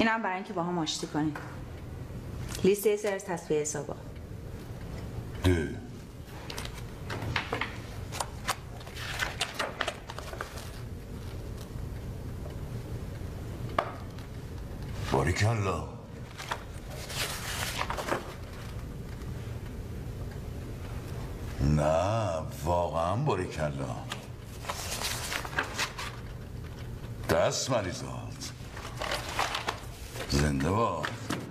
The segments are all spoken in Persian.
اینم برای اینکه با هم آشتی کنیم. لیست سر از تصفیه حسابا. باریکالله. نه واقعا باریکالله. دست مریضات زنده باد.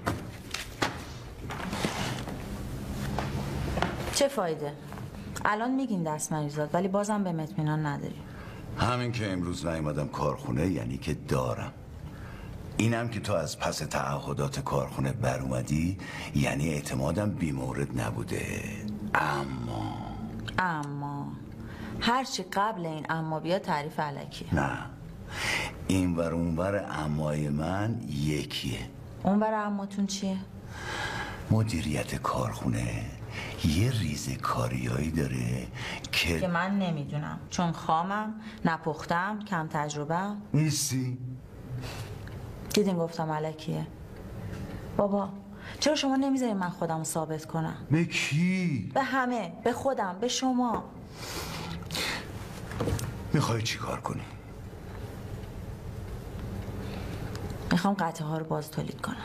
چه فایده؟ الان میگین دست مریضات ولی بازم به اطمینان نداریم. همین که امروز نیومدم کارخونه یعنی که دارم. اینم که تو از پس تعهدات کارخونه بر اومدی یعنی اعتمادم بی‌مورد نبوده. اما هرچی قبل این اما بیا تعریف الکیه. نه این ور اون ور امای من یکیه. اون ور اماتون چیه؟ مدیریت کارخونه یه ریزه کاریایی داره که من نمیدونم چون خامم، نپختم، کم تجربه نیستی. دیدین گفتم الکیه. بابا چرا شما نمیذارین من خودم رو ثابت کنم؟ به کی؟ به همه، به خودم، به شما. میخوای چی کار کنی؟ میخوام قطعه ها رو باز تولید کنم.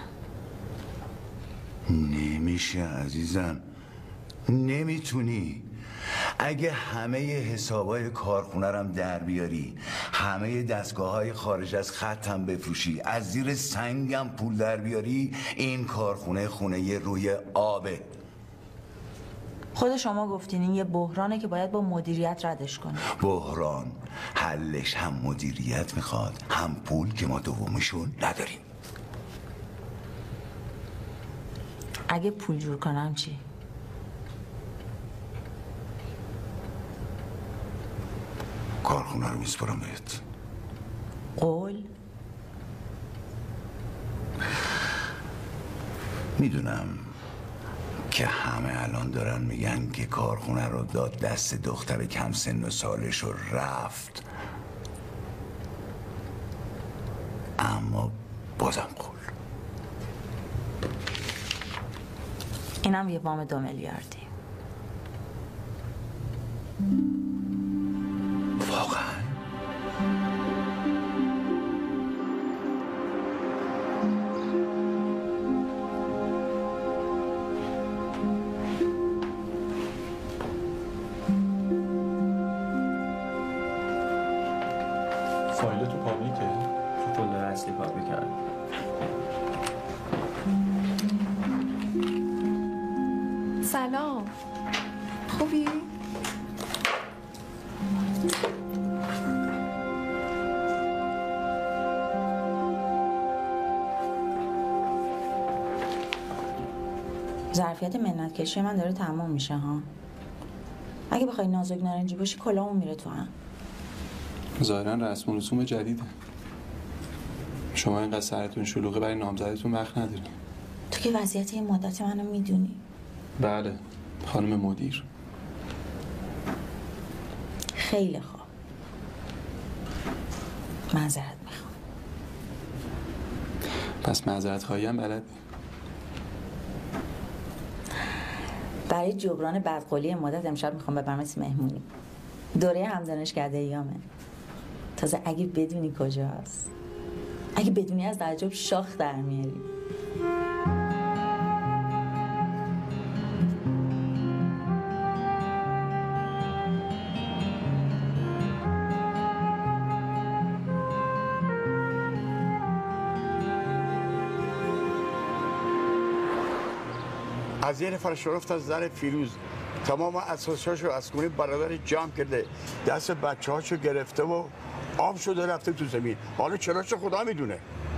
نمیشه عزیزم، نمیتونی. اگه همه حسابای کارخونه رم در بیاری، همه دستگاه های خارج از خطم بفروشی، از زیر سنگم پول در بیاری، این کارخونه خونه روی آبه. خود شما گفتین این یه بحرانه که باید با مدیریت ردش کنه. بحران حلش هم مدیریت میخواد هم پول که ما دومیشون نداریم. اگه پول جور کنم چی؟ کارخونه رو میسپرم بهت. قول؟ میدونم که همه الان دارن میگن که کارخونه رو داد دست دختر کم سن و سالش و رفت، اما بازم قول. اینم یه وام 2 میلیاردی. واقعا؟ فایل تو پابلیکه؟ تو فولدر اصلی پابلیک کرد. سلام، خوبی؟ ظرفیت منت کشی من داره تمام میشه ها. اگه بخوای نازک نارنجی باشی کلامون میره تو هم. ظاهرا رسم و رسوم جدیده. شما اینقدر سرتون شلوغه برای نامزدتون وقت ندارین. تو که وضعیت این مدت منو میدونی. بله خانم مدیر. خیلی خوب. معذرت میخوام. پس معذرت خواهی هم بلدی؟ برای جبران بدقولی مدت امشب میخوام ببرمت مهمونی. دوره همدانشکده ایامه. تازه اگه بدونی کجاست، اگه بدونی از تعجب شاخ در میاری. از یه نفر شرفت از زن فیروز تمام اساساشو از خونه برادر جمع کرده، دست بچه‌هاشو گرفته و آب شده رفته تو زمین. حالا چراش خدا میدونه.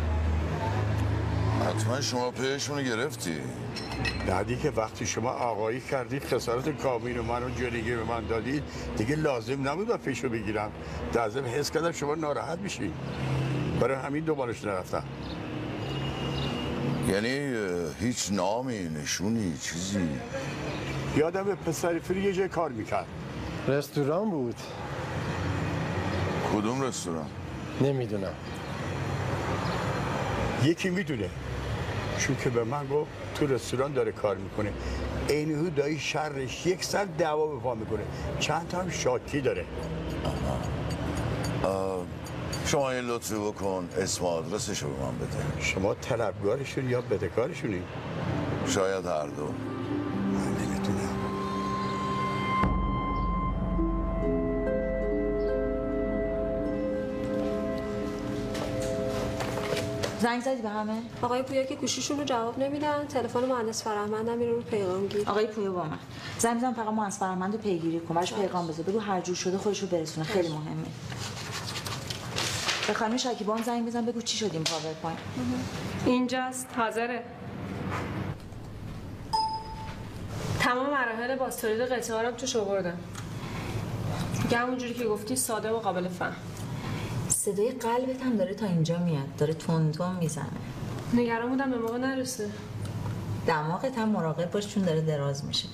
حتما شما پیشونو گرفتی. بعدی که وقتی شما آقایی کردید خسارت کابین منو جلوگیری به من دادید دیگه لازم نبود و پیشو بگیرم. در ضمن حس کردم شما ناراحت میشین، برای همین دوبارش نرفتم. یعنی هیچ نامی، نشونی، چیزی؟ یادم پسر فری یه جای کار میکرد. رستوران بود. کدوم رستوران؟ نمیدونم. یکی میدونه، چون که به من گفت تو رستوران داره کار میکنه. اینهو دایی شرش 100 دعوا به پا میکنه، چند تا هم شاکی داره. شما این لطفی بکن اسم آدرسش رو به من بده. شما طلبگارشون یا بدهکارشونی؟ شاید هر دو. من نمیدونم. زنگ زدی به همه؟ آقای پویا که گوشیشون رو جواب نمیدن، تلفن مهندس فرهمندم میره رو پیغامگیر. آقای پویا با من زنگ بزن، فقط مهندس فرهمند رو پیگیری کن، براش پیغام بذار، بگو هر جور شده خودش رو برسونه، خیلی مهمه. به خانم شکیبا هم زنگ بزن، بگو چی شد این پاورپوینت. اینجاست، حاضره. تمام مراحل باز تولید قطعه ها رو توش آوردم. دیگه همونجوری که گفتی ساده و قابل فهم. صدای قلبت هم داره تا اینجا میاد، داره تون تون میزنه. نگران بودم به موقع نرسه. دماغت هم مراقب باش چون داره دراز میشه.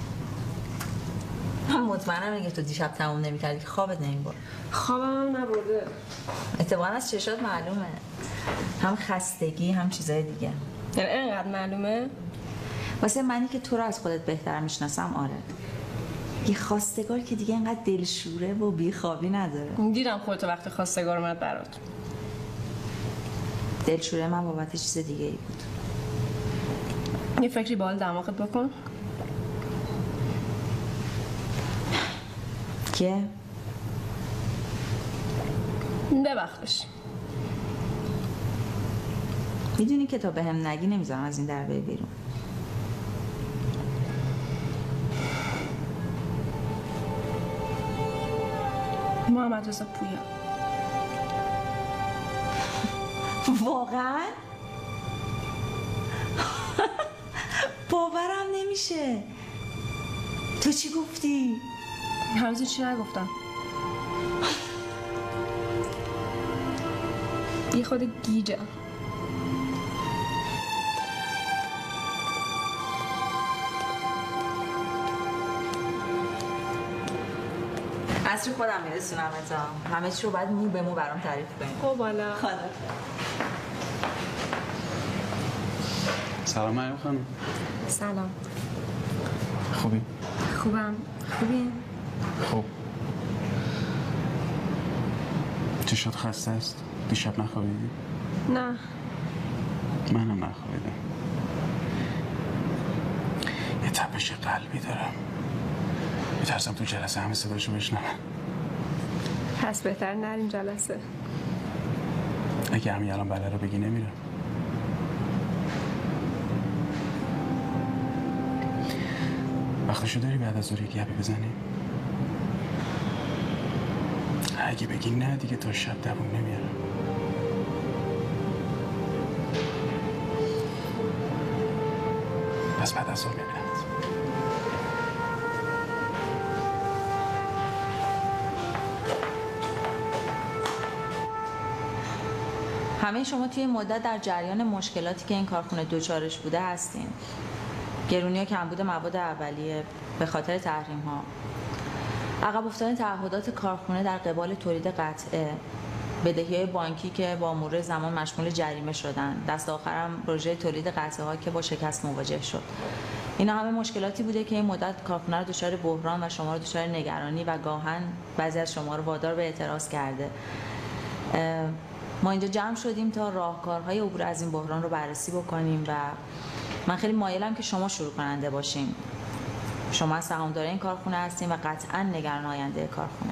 من مطمئنم اگه تو دیشب تموم نمی‌کردی که خوابت نمیبرد. خوابم هم نبرده. اتفاقا از چشات معلومه، هم خستگی هم چیزای دیگه. یعنی اینقدر معلومه؟ واسه منی که تو رو از خودت بهتر میشناسم آره. یه خواستگار که دیگه اینقدر دلشوره و بیخوابی نداره. دیدم خودت وقتی خواستگار اومد برات. دلشوره من بابت چیز دیگه ای بود. یه فکری با حال دماغت بکن. که؟ ببخشش. میدونی که تا به هم نگی نمیذارم از این دربه بیرون. محمد رضا پویا. واقعا؟ باورم نمیشه. تو چی گفتی؟ هنوز چی نگفتم. یه خود گیجم. عصر خودم میرسونم ازم. همه چی رو باید مو به مو برام تعریف کنیم. خب بالا. سلام مریم خانم. سلام. خوبی؟ خوبم. خوبی؟ خوب. چی شد، خسته است؟ دیشب نخوابیدی؟ نه. منم نخوابیدم. یه تپش قلبی دارم. میترسم تو جلسه همه صداشو بشنون. پس بهتر نریم جلسه. اگه همین الان بله رو بگی نمیرم. وقتشو داری بعد از ظهر یکی گپی بزنیم؟ اگه بگی نه دیگه تا شب دووم نمیارم. پس بعد از ظهر میبینمت. همه شما توی مدت در جریان مشکلاتی که این کارخونه دوچارش بوده هستین. گرونی و کمبود مواد اولیه به خاطر تحریم ها، عقب افتادن تعهدات کارخونه در قبال تولید قطعه، بدهی‌های بانکی که با مرور زمان مشمول جریمه شدن، دست آخرم پروژه تولید قطعه ها که با شکست مواجه شد. اینا همه مشکلاتی بوده که این مدت کارخونه رو دچار بحران و شما رو دچار نگرانی و گاهن بعضی از شما رو وادار به اعتراض کرده. ما اینجا جمع شدیم تا راهکارهای عبور از این بحران رو بررسی بکنیم و من خیلی مایلم که شما شروع کننده باشیم. شما از سهامدارای این کارخونه هستین و قطعاً نگران آینده کارخونه.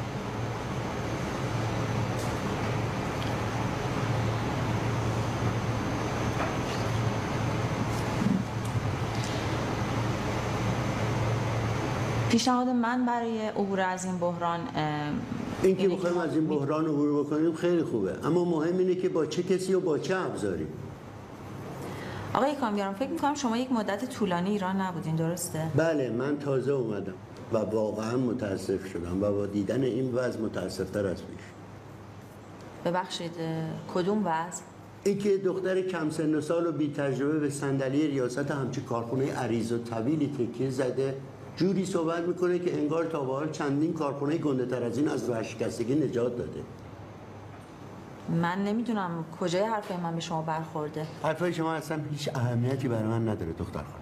پیشنهاد من برای عبور از این بحران این که بخوایم از این بحران عبور بکنیم خیلی خوبه، اما مهم اینه که با چه کسی و با چه ابزاری. آقای کامیاران، فکر می‌کنم شما یک مدت طولانی ایران نبودین، درسته؟ بله، من تازه اومدم و واقعا متاسف شدم و با دیدن این وضع متاسفتر از پیش. ببخشید، کدوم وضع؟ این که دختر کم سن و سال و بی تجربه به صندلی ریاست همچین کارخونه عریض و طویلی تکیه زده، جوری صحبت میکنه که انگار تا به حال چندین کارخونه گنده تر از این از ورشکستگی نجات داده. من نمیدونم کجای حرفای من به شما برخورده. حرفای شما اصلا هیچ اهمیتی برای من نداره دختر خانم.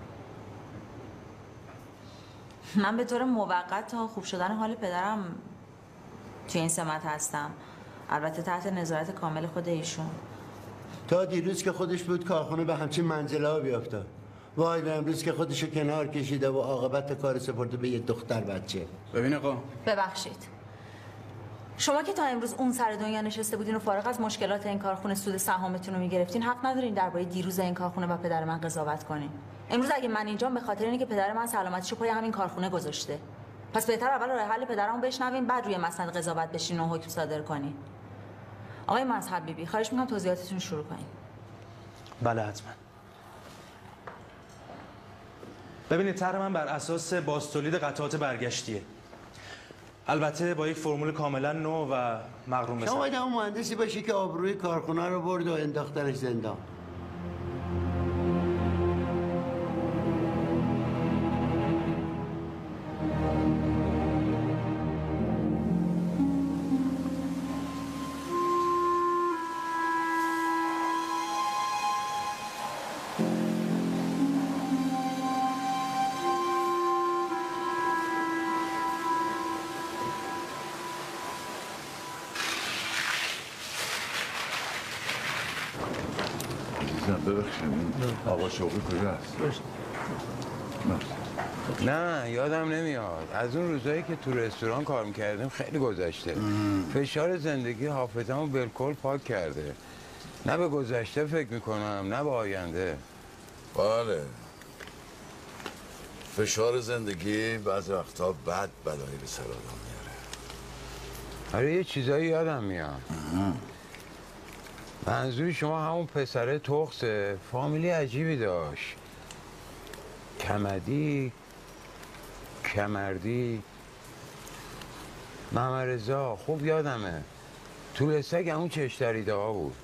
من به طور موقت تا خوب شدن حال پدرم توی این سمت هستم، البته تحت نظارت کامل خود ایشون. تا دیروز که خودش بود کارخونه به همچین منزله ها بیافتاد. وای به امروز که خودشو کنار کشیده و عاقبت کار سپرده به یه دختر بچه. ببین آقا، ببخشید، شما که تا امروز اون سر دنیا نشسته بودین و فارغ از مشکلات این کارخونه سود سهامتون رو میگرفتین، حق ندارین درباره دیروز این کارخونه و پدر من قضاوت کنین. امروز اگه من اینجام به خاطر اینه که پدر من سلامتیشو پای همین کارخونه گذاشته. پس بهتر اول راه حل پدرمو بشنوین، بعد روی مسند قضاوت بشین و حکم صادر کنین. آقای مظهر بیبی، خواهش می‌کنم توضیحاتتون شروع کنین. بله حتما. ببینید طرح من بر اساس بازتولید قطعات برگشتیه. البته با یک فرمول کاملا نو و مغروم به شما باید همون مهندسی باشی که آبروی کارخونه رو برد و انداختنش زندان. آقا شوقی کجاست؟ نه یادم نمیاد. از اون روزایی که تو رستوران کار میکردیم خیلی گذشته. فشار زندگی حافظه‌مو بالکل پاک کرده. نه به گذشته فکر میکنم نه به آینده. بله، فشار زندگی بعض وقتا بد بلایی به سر آدم میاره. آره یه چیزایی یادم میاد. منظوری شما همون پسره تخصه، فامیلی عجیبی داشت. کمردی محمد رضا، خوب یادمه. طول سگ همون چشتریده ها بود.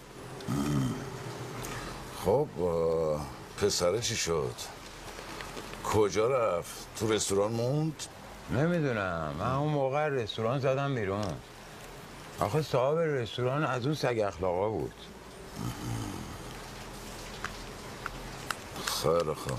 خب پسره چی شد؟ کجا رفت؟ تو رستوران موند؟ نمیدونم، من اون موقع رستوران زدم بیرون. آخه صاحب رستوران از اون سگ اخلاقا بود. خیلی خوب،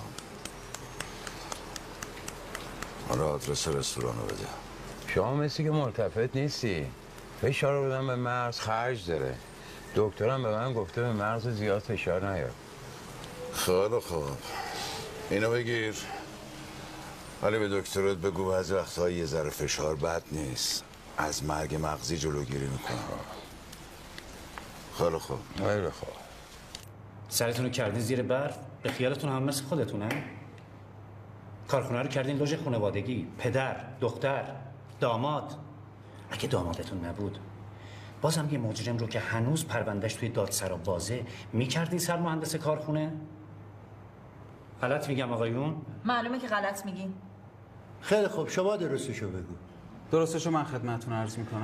حالا آدرس رستوران رو بده. شما مثل که ملتفت نیستی. فشار رو بدم به مغز خرج داره. دکترم به من گفته به مغز زیاد فشار نیار. خیلی خوب، اینو بگیر، ولی به دکترت بگو بعضی وقتها یه ذره فشار بد نیست، از مرگ مغزی جلوگیری میکنه. خیلی خوب. خیلی خوب. سرتون رو کردین زیر برف، به خیالتون هم مثل خودتونه؟ کارخونه رو کردین لوژ خانوادگی، پدر، دختر، داماد. اگه دامادتون نبود بازم یه مجرم رو که هنوز پروندهش توی دادسرا بازه میکردین سر مهندس کارخونه؟ غلط میگم آقایون؟ معلومه که غلط میگین. خیلی خوب، شما درستشو بگو. درستشو من خدمتتون عرض میکنم.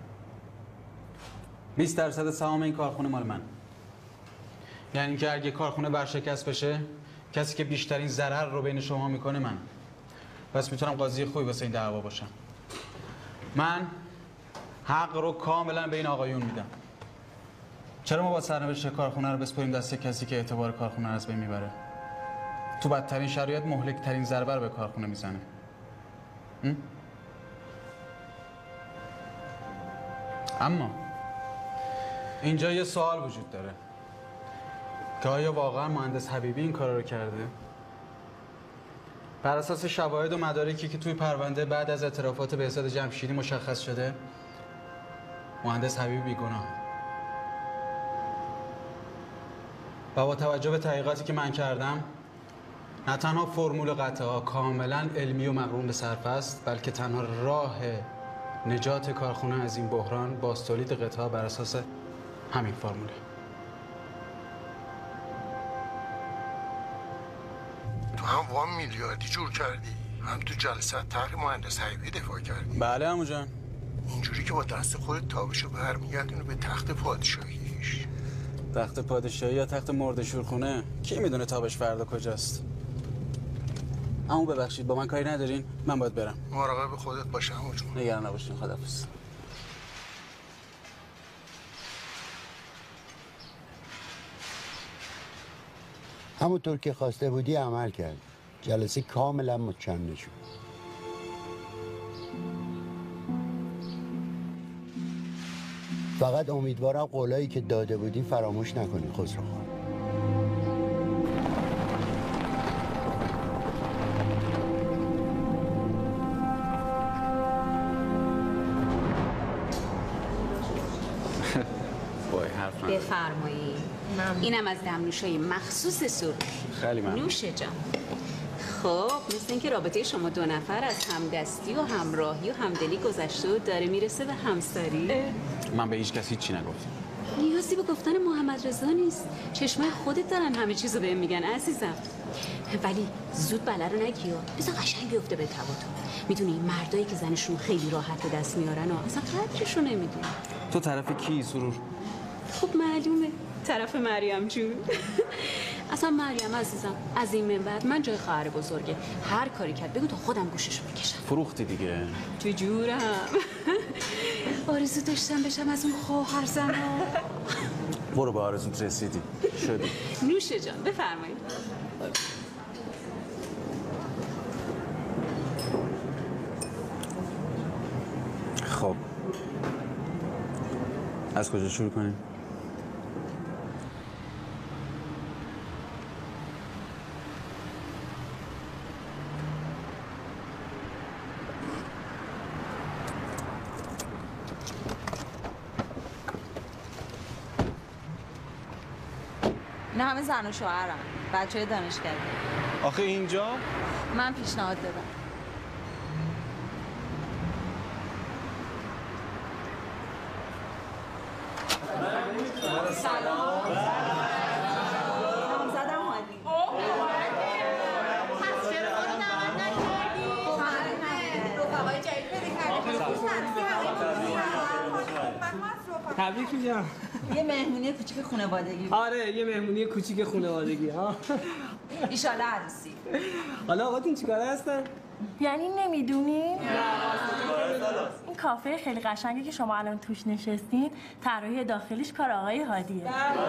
20% سهام این کارخونه مال من. یعنی که اگه کارخونه ورشکست بشه، کسی که بیشترین ضرر رو بین شما میکنه من. پس میتونم قاضی خوبی واسه این دعوا باشم. من حق رو کاملا به این آقایون میدم. چرا ما با سرنوشت کارخونه رو بسپاریم دست کسی که اعتبار کارخونه رو از بین میبره؟ تو بدترین شرایط مهلکترین ضربه رو به کارخونه میزنه. اما اینجا یه سوال وجود داره که آیا واقعا مهندس حبیبی این کار رو کرده؟ بر اساس شواهد و مدارکی که توی پرونده بعد از اعترافات بهزاد جمشیدی مشخص شده، مهندس حبیبی بیگناه. و با توجه به تحقیقاتی که من کردم، نه تنها فرمول قطعه کاملا علمی و مقرون به صرف است، بلکه تنها راه نجات کارخونه از این بحران بازتولید قطعه بر اساس همین فرموله. تو هم وام میلیاردی جور کردی، هم تو جلسه طرح مهندس حبیبی دفاع کردی. بله عمو جان. اینجوری که با دست خودت تابشو برمیگردونی به تخت پادشاهیش. تخت پادشاهی یا تخت مرد شورخونه، کی میدونه تابش فردا کجاست؟ اما ببخشید با من کاری ندارین، من باید برم. مراقب خودت باش عمو جون. نگران نباشین، خداحافظ. همونطور که خواسته بودی عمل کرد. جلسه کاملا متشنج شد. فقط امیدوارم قولایی که داده بودی فراموش نکنی خسرو خان. بفرمایید. اینم از دمنوشای مخصوص سرخ. خیلی ممنون. نوش جان. خب مثل اینکه رابطه شما دو نفر از همدستی و همراهی و همدلی گذشته و داره میرسه به همسری. من به هیچ کسی چی نگفتم. نیازی به گفتن محمد رضا نیست. چشمای خودت دارن همه چیزو بهم میگن عزیزم. ولی زود بله رو نگی. بذار قشنگ بیفته به تباتون. میدونی مردایی که زنشون خیلی راحت به دست میارن و اصلا قدرشو نمیدونن. تو طرف کی سرور؟ خب معلومه طرف مریم جون. اصلا مریم عزیزم از این من بعد من جای خواهر بزرگه. هر کاری کرد بگو تا خودم گوششو بکشم. فروختی دیگه. تو جورم. آرزو داشتم بشم از اون خواهر زنا. برو به آرزوت رسیدی. شدی. نوش جان بفرمایید. خب از کجا شروع کنیم؟ نه همه زن و شوهرم، بچه‌های دانشگاهی. آخه اینجا من پیشنهاد دادم. سلام. نامزدم هادی. پس چرا ما رو دعوت نکردی؟ رفقای جدید پیدا کردیم. تبریک میگم. یه مهمونی کوچیک خانوادگی. آره یه مهمونی کوچیک خانوادگی ها. ایشالله عروسی. حالا آقاتون چیکاره هستن؟ یعنی نمیدونی؟ این کافه خیلی قشنگی که شما الان توش نشستین طراحی داخلیش کار آقای هادیه.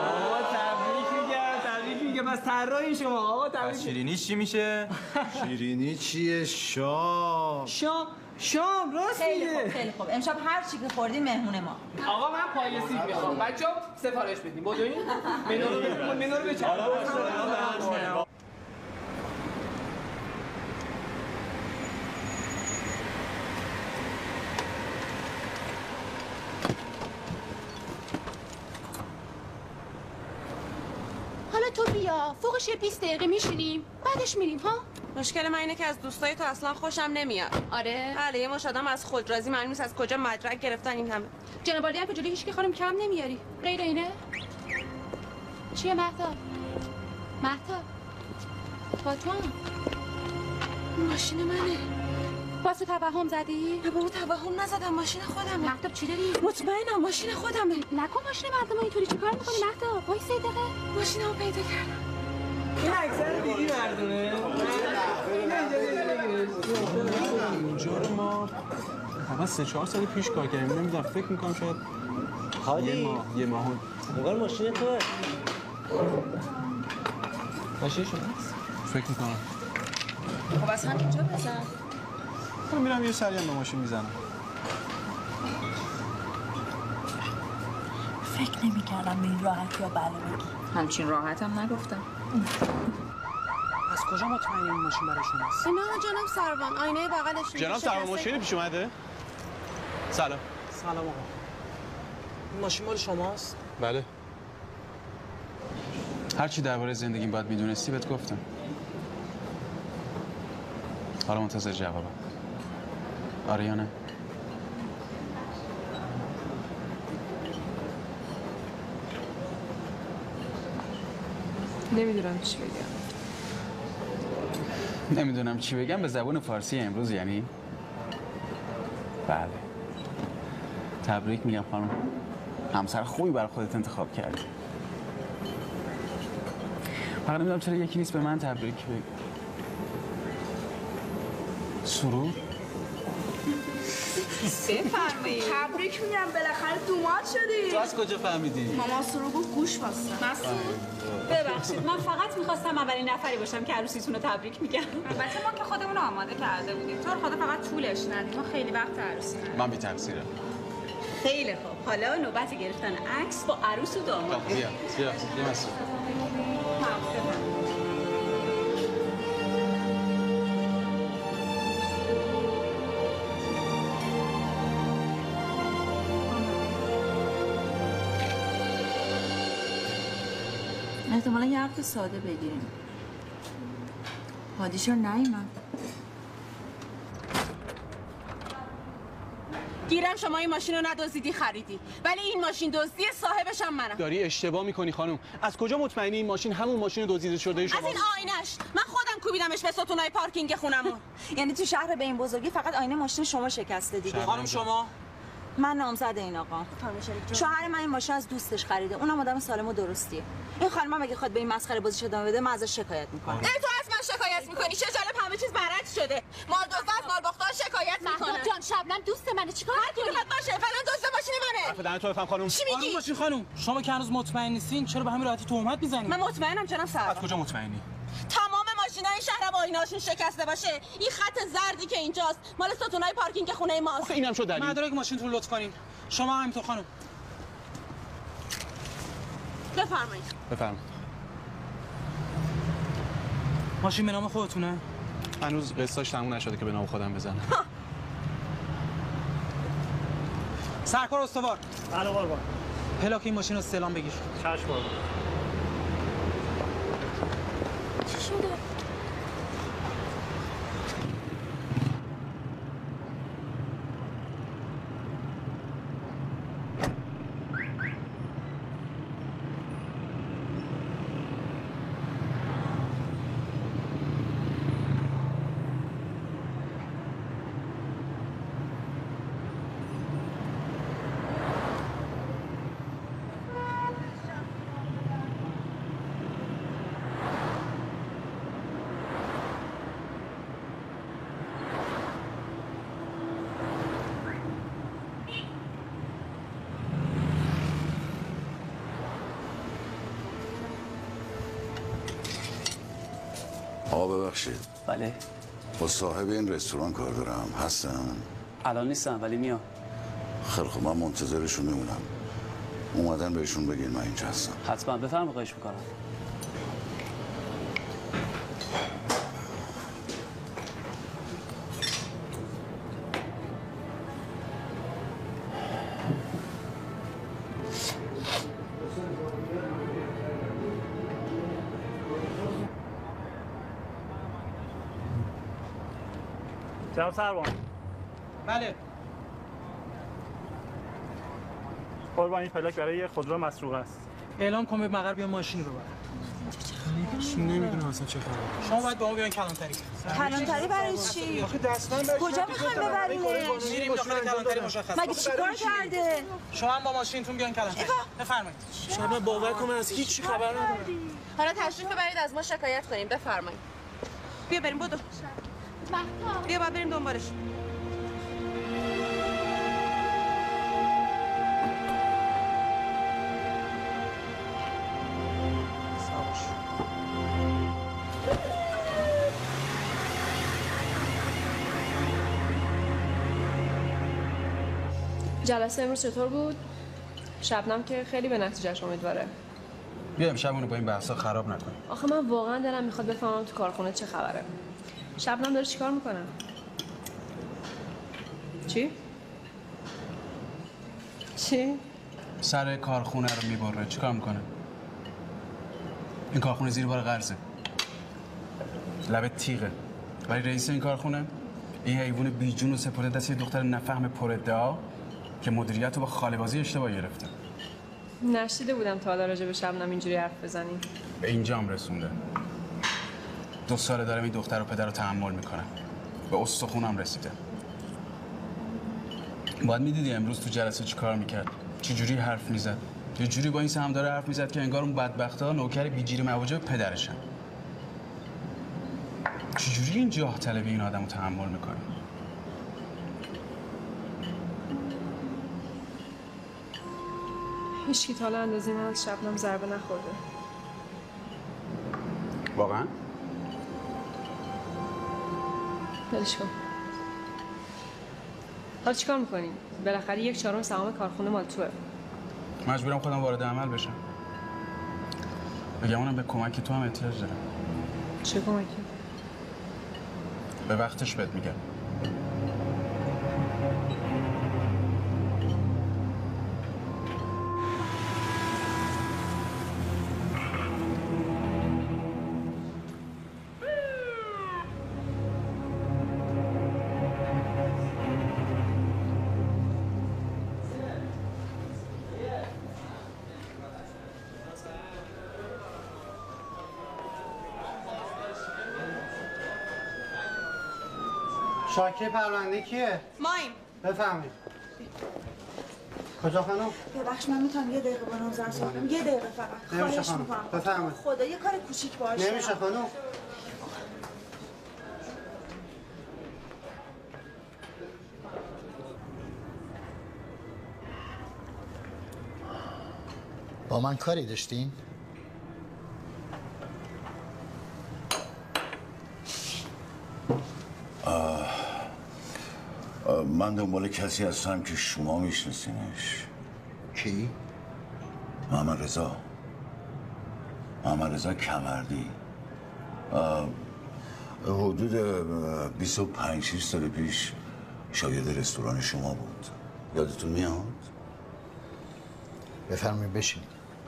تبریک میگم از طراحی شما آقا. تبریک. شیرینی چی میشه؟ شیرینی چیه؟ شام راست میگه. خیلی خوب امشب هر چی که خوردی مهمون ما. آقا من پای سیب میخوام. بچه‌ها سفارش بدین. بدوین. منو رو بچین. حالا تو بیا فوقش یه 20 دقیقه میشینیم بعدش میریم ها. مشکل من اینه که از دوستای تو اصلا خوشم نمیاد. آره بله یه مش آدم از خود راضی معلوم نیست از کجا مدرک گرفتن این همه. جناب عالی هم که جلوی هیچکی خانم کم نمیاری. غیر اینه چیه مهتاب؟ فاطمه ماشین منه. واسه توهم زدی؟ نه بابا توهم نزدم ماشین خودمه. مهتاب چی داری؟ مطمئنم ماشین خودمه. نکن ماشین مردم اینطوری چیکار میکنی مهتاب؟ وایس یه دقیقه. ماشینمو پیدا کردم. این اکثر دیدی مردونه. اینجا رو ما فقط 3-4 سال پیش کار کردیم. نمیدونم فکر میکنم شاید یه ماه موقع ماشین توه. ماشین شماست؟ فکر میکنم. خب از همینجا بزن. من میرم یه سری هم به ماشین میزنم. فکر نمی‌کردم به این راحتی یا بله بگی. همچین راحتم نگفتم. از کجا مطمئنی این ماشین برای شماست؟ نه جناب سروان آینه بغلش. جناب سروان ماشین پیش اومده؟ سلام آقا. این ماشین مال شماست؟ بله. هر چی درباره زندگیم باید میدونستی بهت گفتم. حالا منتظر جوابم. آره یا نه؟ نمیدونم چی بگم. نمیدونم چی بگم به زبان فارسی امروز یعنی؟ بله. تبریک میگم خانم. همسر خوبی برای خودت انتخاب کردی. فقط نمیدونم چرا یکی نیست به من تبریک بگی. سرور؟ بفرمایید. تبریک میگم بالاخره دومات شدی. تو از کجا فهمیدی؟ ماما سرو گفت گوش بستم. ببخشید من فقط میخواستم اولین نفری باشم که عروسیتون رو تبریک میگم. البته ما که خودمون رو آماده کرده بودیم. تو رو خدا فقط طولش ندید. ما خیلی وقت عروسی نداریم. من بی تقصیرم. خیلی خوب. حالا نوبت گرفتن عکس با عروس و داماد. بیا مسعود. احتمالا یه عقد ساده بگیریم. هادی چرا نیومد؟ گیرم شما این ماشین رو ندزدیدی خریدی، ولی این ماشین دزدی صاحبش هم منم. داری اشتباه میکنی خانم. از کجا مطمئنی این ماشین همون ماشین دزدیده شده شما؟ از این آینش. من خودم کوبیدمش به ستونای پارکینگ خونمون. یعنی تو شهر به این بزرگی فقط آینه ماشین شما شکسته دیگه. خانم شما؟ من نامزد این آقا. شوهر من این ماشین از دوستش خریده. اونم آدم سالم و درستیه. این خانم اگه خود به این مسخره بازیش ادامه بده من ازش شکایت میکنم. تو از من شکایت میکنی؟ چه جالب همه چیز برعکس شده. مال دزد از مال باختار شکایت میکنه. مهداد جان شبنم دوست منه چیکار میکنی؟ هر کی باشه فلان دزد ماشین منه. حرف دهنتو بفهم خانم. چی میگی؟ باشین خانم. شما که هنوز مطمئن نیستین چرا به همین راحتی تهمت میزنید؟ من مطمئنم جناب سروان. از کجا مطمئنی؟ تمام ماشینای شهر با آینه‌هاشون شکسته باشه. این خط زردی که اینجاست مال ستونای پارکینگ خونه ماست. آخه اینم شد دلیل. مدارک ماشینتون لطف کنین. شما همینطور خانم. بفرمایید. بفرمایید. ماشین به نام خودتونه؟ هنوز قسطاش تموم نشده که به نام خودم بزنم. سرکار استوار. بله قربان. پلاک این ماشین رو استعلام بگیر. چشم قربان. چی شده؟ آقا ببخشید. بله. با صاحب این رستوران کار دارم. هستن؟ الان نیستم ولی میام. خیلی خب من منتظرشون میمونم. اومدن بهشون بگین من اینجا هستم. حتما بفرمایید خواهش میکنم. جناب سروان. بله. قربان این پلاک برای یه خودرو مسروقه است. اعلام کن به مقر بیا ماشین رو ببر. نمیدونم اصلا چه خبره. شما باید با ما بیاین کلانتری. کلانتری برای چی؟ آخه دستمند برای کجا میخوایم ببرینش؟ میریم داخل کلانتری مشخصه. مگه چیکار کرده؟ شما هم با ماشینتون بیاین کلانتری. بفرمایید. شما باور کنم از هیچ خبر ندارم. حالا تشریف ببرید از ما شکایت کنیم. بفرمایید. بیا بریم بدو. بیا باید بریم دنبالش. جلسه امروز چطور بود؟ شبنم که خیلی به نتیجهش امیدواره. بیا امشب اونو با این بحثا خراب نکنیم. آخه من واقعا دلم میخواد بفهمم تو کارخونه چه خبره. شبنم داره چیکار میکنه؟ چی؟ چی؟ سر کارخونه رو میبره. چیکار میکنه؟ این کارخونه زیر بار قرضه. لب تیغه. ولی رئیس این کارخونه این حیوان بیجون و سپرده دست یه دختر نفهم پر ادعا که مدیریت رو با خاله‌بازی اشتباه گرفته. نشیده بودم تا حالا راجع به شبنم اینجوری حرف بزنیم. به اینجام رسونده. 2 ساله دارم این دختر و پدر رو تحمل میکنم. به استخونم رسیده. باید میدیدی امروز تو جلسه چی کار میکرد. چی جوری حرف میزد. یه جوری با این سهمدار حرف میزد که انگار اون بدبختا نوکر بیجیر مواجه پدرشن. چی جوری این جاه طلبی این آدمو تحمل میکنه. هیچ کی تا حالا اندازه من از شبنم ضربه نخورده. واقعا؟ ولش کن. حالا چیکار میکنیم؟ بالاخره 1/4 سهام کارخونه مال توه. مجبورم خودم وارد عمل بشم. بگم به کمک تو هم احتیاج دارم. چه کمکی؟ به وقتش بهت میگم. شاکی پرونده کیه؟ مایم. بفهمید. کجا خانم؟ ببخش من میتونم یه دقیقه با نامزد صحبت کنم؟ یه دقیقه فقط. نمیشه خواهش خانم. میکنم. بفهمید. خدا یه کار کوچیک باشه. نمیشه خانم. با من کاری داشتین؟ من دنبال کسی هستم که شما میشناسینش. کی؟ محمد رضا کمردی. حدود 25-6 سال پیش شاگرد رستوران شما بود. یادتون میاد؟ بفرمایید بشینید.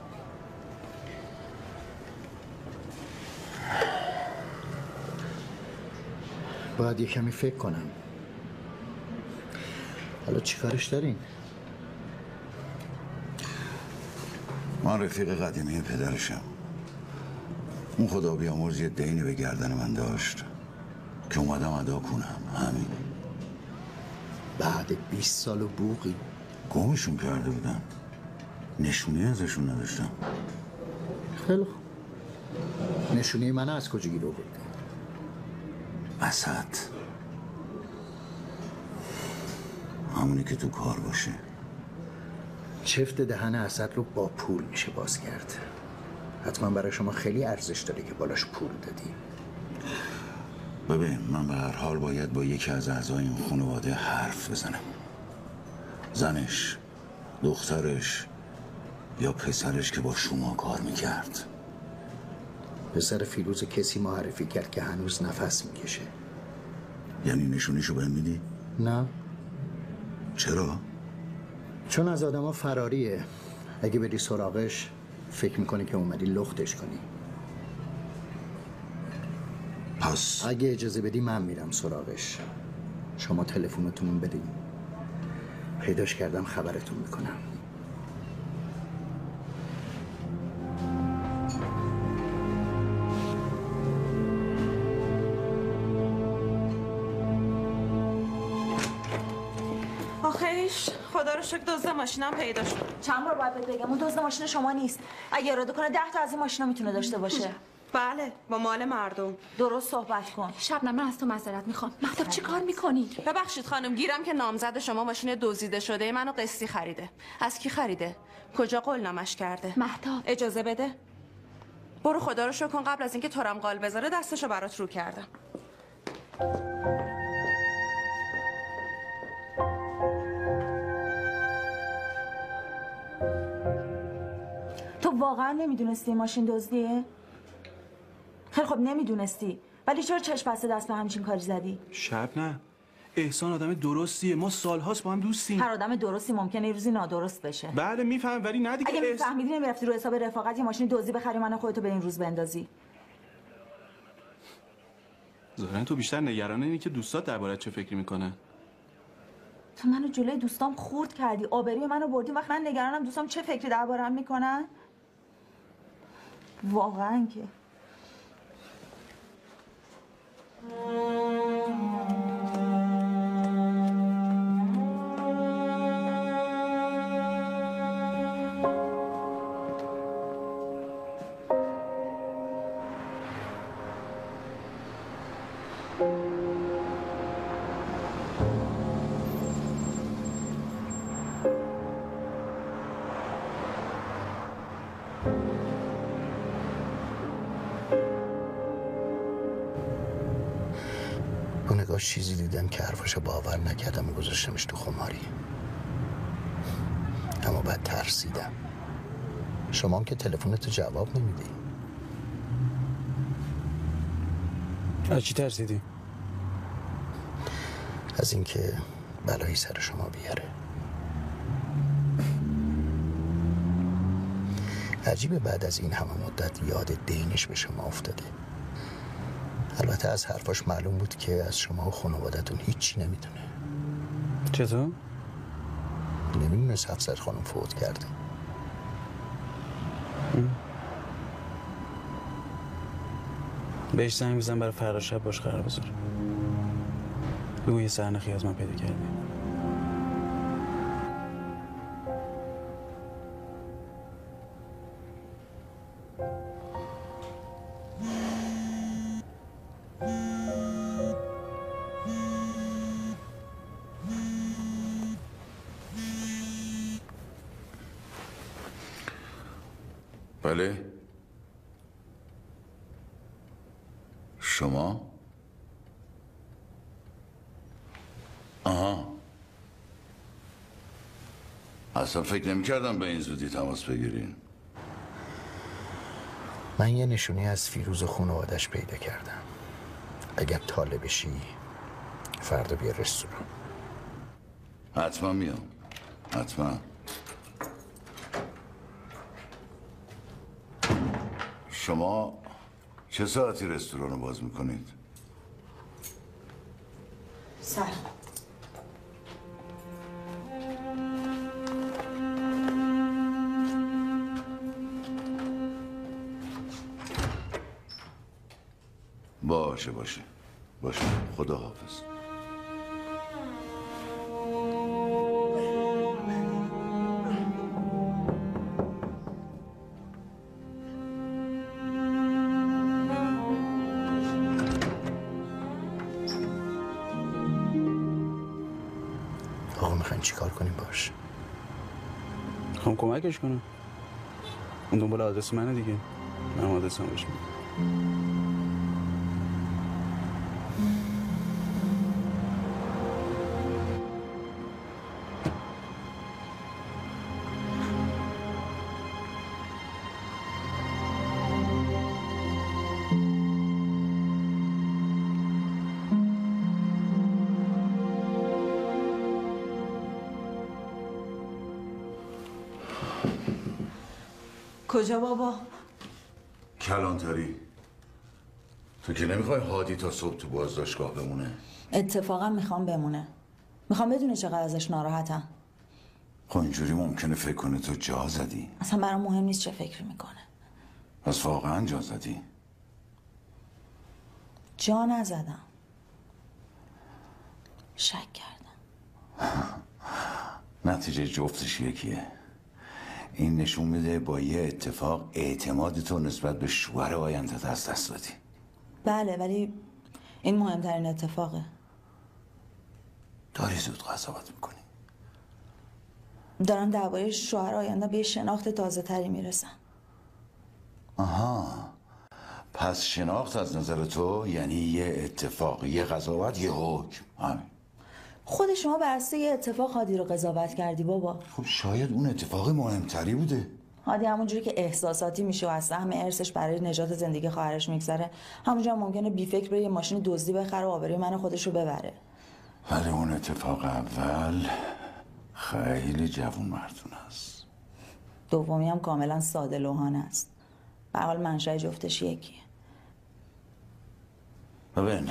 باید یه کمی فکر کنم. حالا چی کارش دارین؟ من رفیق قدیمی پدرشم. اون خدا بیامرز یه دینی به گردن من داشت که اومدم ادا کنم. همین. بعد 20 سال و بوقی گمشون کرده بودم. نشونی ازشون نداشتم. خیلی خوب. نشونی من از کجا گیر آوردی؟ اسد. همونی که تو کار باشه. چفت دهن اسد رو با پول میشه باز کرد. حتما برای شما خیلی ارزش داره که بالاش پول دادی. ببین من به هر حال باید با یکی از اعضای این خانواده حرف بزنم. زنش، دخترش یا پسرش که با شما کار میکرد. پسر فیروز کسی معرفی کرد که هنوز نفس میکشه. یعنی نشونیشو بهم میدی؟ نه. چرا؟ چون از آدما فراریه. اگه بری سراغش فکر میکنی که اومدی لختش کنی. پس اگه اجازه بدی من میرم سراغش. شما تلفنتون بدین. پیداش کردم خبرتون میکنم. آخیش خدا رو شکر دزد ماشینم پیدا شد. چند بار باید بگم اون دزد ماشین شما نیست. اگه اراده کنه 10 تا از این ماشینا میتونه داشته باشه. بله با مال مردم. درست صحبت کن. شبنم من از تو معذرت میخوام. مهتاب چی کار میکنی؟ ببخشید خانم گیرم که نامزد شما ماشین دزدیده شده منو قسطی خریده. از کی خریده؟ کجا قولنامش کرده؟ مهتاب اجازه بده. برو خدا رو شکر کن قبل از اینکه تورم قال بذاره دستشو برات رو کردم. تو واقعا نمیدونستی این ماشین دزدیه؟ خیلی خب نمیدونستی. ولی چرا چشم بسته دست به همچین کاری زدی؟ شبنم احسان آدم درستیه. ما سالهاست با هم دوستیم. هر آدم درستی ممکنه یه روزی نادرست بشه. بله میفهم ولی نه دیگه. اگه میفهمیدی نمیرفتی رو حساب رفاقت یه ماشین دزدی بخری منو خودتو به این روز بندازی. ظاهرا تو بیشتر نگران اینی که دوستات دربارت چه فکری میکنن. تو منو جلوی دوستام خورد کردی. آبروی منو بردی. وقت من نگرانم دوستام چه فکری دربارم میکنن. واقعا که باش چیزی دیدم که حرفاشو باور نکردم و گذاشتمش تو خماری. اما بعد ترسیدم. شما هم که تلفنتو جواب نمیدی. از چی ترسیدی؟ از اینکه بلایی سر شما بیاره. عجیبه بعد از این همه مدت یاد دینش به شما افتاده. البته از حرفاش معلوم بود که از شما و خانوادتون هیچی نمیدونه. چطور؟ نمیدونه حفصت خانم فوت کرده. بهش زنگ بزن برای فردا شب باش قرار بذار. بگو یه سرنخی از من پیدا کردی. بله؟ شما؟ آها، اصلا فکر نمی کردم به این زودی تماس بگیرین. من یه نشونی از فیروز و خانوادش پیدا کردم. اگر طالبشی فردا بیا رستوران. حتما میام، حتما. شما چه ساعتی رستوران رو باز میکنید؟ سلام. باشه خدا حافظ. آقا میخواین چی کار کنیم باش؟ میخوام کمکش کنم. اون دنبال آدرس منه دیگه. من آدرسم بهش میدم. کجا بابا؟ کلانتری. تو که نمیخوای هادی تا صبح تو بازداشتگاه بمونه؟ اتفاقا میخوام بمونه. میخوام بدونه چقدر ازش ناراحتم. خب اینجوری ممکنه فکر کنه تو جا زدی. اصلا برام مهم نیست چه فکری میکنه. پس واقعا جا زدی؟ جا نزدم. شک کردم. نتیجه جفتش یکیه. این نشون میده با یه اتفاق اعتماد تو نسبت به شوهر آیندت از دست دادی. بله، ولی این مهمترین اتفاقه. داری زود قضاوت میکنی. دارم درباره شوهر آینده به شناخت تازه تری میرسم. آها، پس شناخت از نظر تو یعنی یه اتفاق، یه قضاوت، یه حکم. همین. خود شما بر اساس یه اتفاق هادی رو قضاوت کردی بابا. خب شاید اون اتفاق مهمتری بوده. هادی همونجوری که احساساتی میشه و از سهم ارثش برای نجات زندگی خواهرش میگذره، همونجا ممکنه بی فکر بره یه ماشین دزدی بخره و آبروی من خودش رو ببره. ولی اون اتفاق اول خیلی جوون مردون است. دومی هم کاملا ساده لوحانه است. به هر حال منشأ جفتش یکیه. ببین،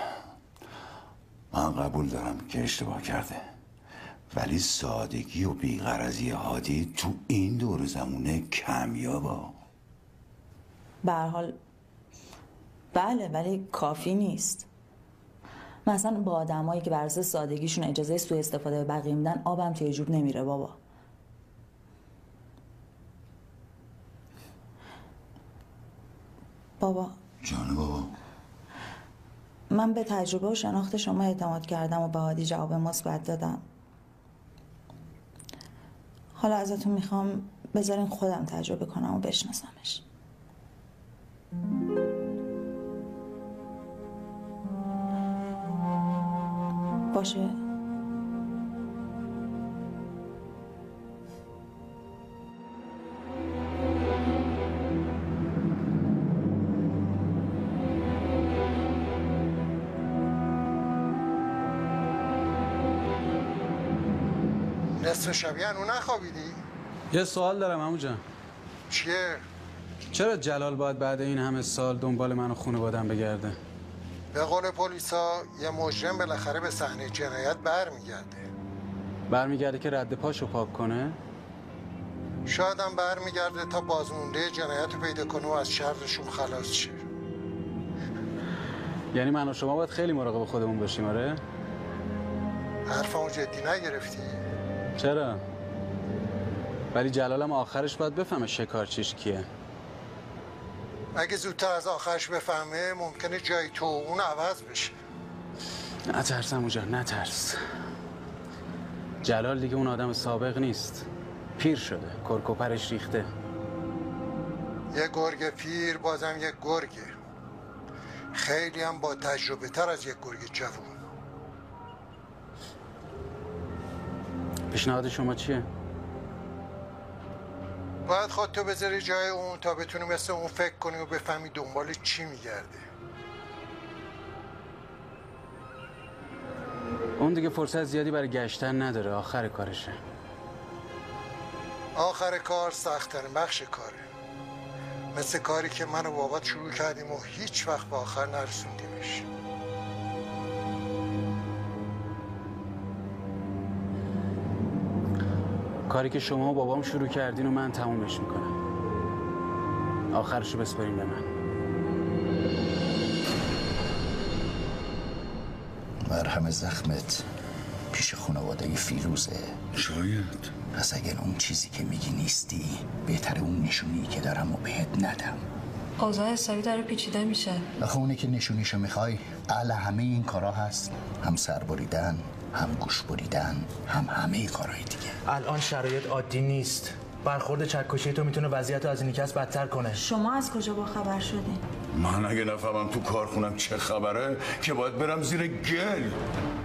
من قبول دارم که اشتباه کرده، ولی سادگی و بی‌غرضی هادی تو این دور زمونه کمیابه. به هر حال بله، ولی کافی نیست. مثلا با آدمایی که بر اساس سادگیشون اجازه سوء استفاده به بقیه میدن، آبم توی جوب نمیره بابا. بابا جان بابا، من به تجربه و شناخت شما اعتماد کردم و به هادی جواب مثبت دادم. حالا ازتون میخوام بذارین خودم تجربه کنم و بشناسمش. باشه. نصف شب هنوز نخوابیدی؟ یه سوال دارم عمو جان. چیه؟ چرا جلال باید بعد این همه سال دنبال من و خانواده‌ام بگرده؟ به قول پلیسا یه مجرم بالاخره به صحنه جنایت برمیگرده. برمیگرده که رد پاشو پاک کنه؟ شاید هم برمیگرده تا بازمونده جنایت رو پیدا کنه و از شرشون خلاص شه. یعنی من و شما باید خیلی مراقب خودمون باشیم آره؟ حرفمو جدی نگرفتی؟ چرا؟ ولی جلالم آخرش باید بفهمه شکارچیش کیه. اگه زودتر از آخرش بفهمه ممکنه جای تو اون عوض بشه. نترس عمو جان نترس. جلال دیگه اون آدم سابق نیست. پیر شده، کرکوپرش ریخته. یه گرگ پیر بازم یه گرگه. خیلی هم با تجربه تر از یک گرگ جوون. پیشنهاد شما چیه؟ باید خودتو بذاری جای اون تا بتونی مثل اون فکر کنی و بفهمی دنبال چی میگرده. اون دیگه فرصت زیادی برای گشتن نداره، آخر کارشه. آخر کار سخت‌ترین بخش کاره. مثل کاری که من و بابات شروع کردیم و هیچ وقت به آخر نرسوندیمش. کاری که شما و بابام شروع کردین و من تمومش میکنم. آخرشو بسپاریم به من. مرهم زخمت پیش خانواده فیروزه. شاید. پس اگر اون چیزی که میگی نیستی بهتره اون نشونی که دارم و بهت ندم. اوضاع حسابی داره پیچیده میشه. آخه اونی که نشونیشو میخوای اعلی همه این کارا هست. هم سر بریدن، هم گوش بریدن، هم همه کارهای دیگه. الان شرایط عادی نیست. برخورد چکشی تو میتونه وضعیت رو از اینی کس بدتر کنه. شما از کجا با خبر شدین؟ من اگه نفهمم تو کارخونم چه خبره که باید برم زیر گل.